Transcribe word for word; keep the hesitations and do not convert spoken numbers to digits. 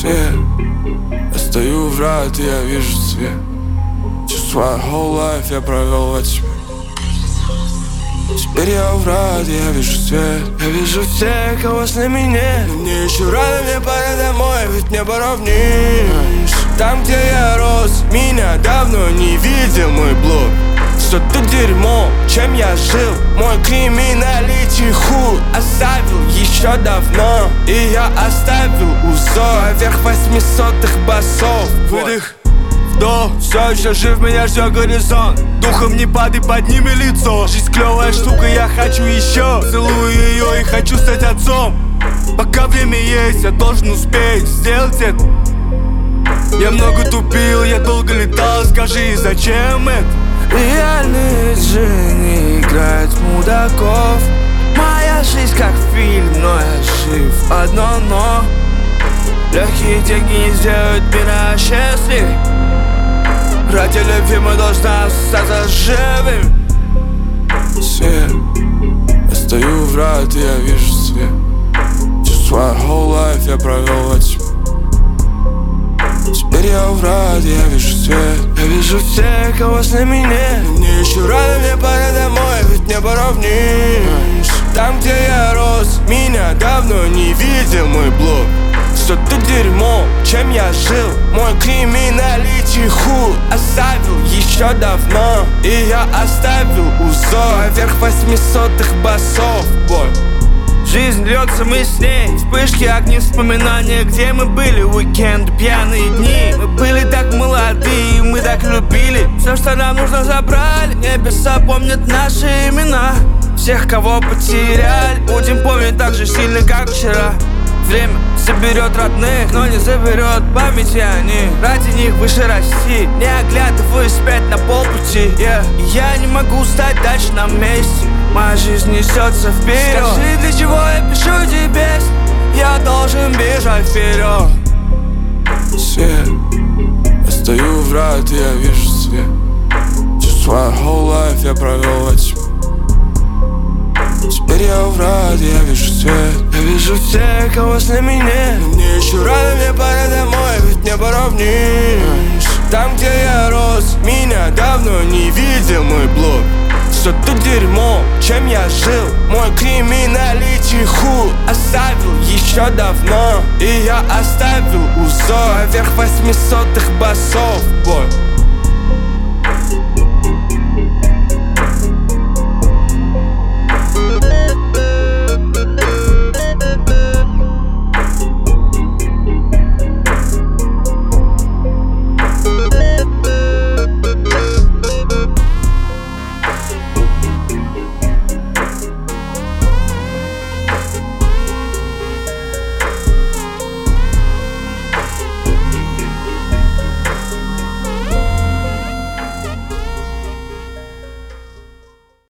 Свет, я стою в рад, и я вижу свет. Всю свою whole life я провел во тьме. Теперь я в рад, я вижу свет. Я вижу всех, кого с нами нет. Но мне еще рано, мне пора домой, ведь не поровнишь. Там, где я рос, меня давно не видел мой блог. Что-то дерьмо, чем я жил. Мой криминалити худ оставил еще давно. И я оставил узор поверх восьмисотых басов. Выдох, вдох, все еще жив, меня ждет горизонт. Духом не падай, подними лицо. Жизнь клевая штука, я хочу еще. Целую ее и хочу стать отцом. Пока время есть, я должен успеть сделать это. Я много тупил, я долго летал, скажи, зачем это? Реальность же не играет мудаков. Моя жизнь как фильм, но я жив. Одно но: легкие деньги не сделают меня счастливее. Ради любви мы должны остаться живыми. Свет, я стою в рад, и я вижу свет. Всю свою whole life я провел во тьме. Теперь я в рад, я вижу свет. Я вижу всех, кого с нами нет. Но мне еще рано, мне пора домой, ведь не поровнишь. Там, где я рос, меня давно не видел мой блог. Что-то дерьмо, чем я жил. Мой криминалити худ оставил еще давно. И я оставил узор поверх восьмисотых басов, бой. Жизнь льется, мы с ней. Вспышки, огни, вспоминания, где мы были. Уикенд, пьяные дни. Мы были так молоды, мы так любили. Все, что нам нужно, забрали. Небеса помнят наши имена. Всех, кого потеряли, будем помнить так же сильно, как вчера. Время заберет родных, но не заберет памяти о них. Ради них выше расти, не оглядываясь вспять на полпути, yeah. Я не могу стать дальше на месте. Моя жизнь несется вперед. Скажи, для чего я пишу тебе? Я должен бежать вперед. Свет, я стою в рад, и я вижу свет. Всю свою whole life я провел во тьме. Теперь я в рад, я вижу свет. Я вижу всех, кого с нами нет. Но мне еще рано, мне пора домой, ведь не поровнишь. Там, где я рос, меня давно не видел мой блог. Что-то дерьмо, чем я жил. Мой криминалити худ оставил еще давно. И я оставил узор поверх восьмисотых басов, бой.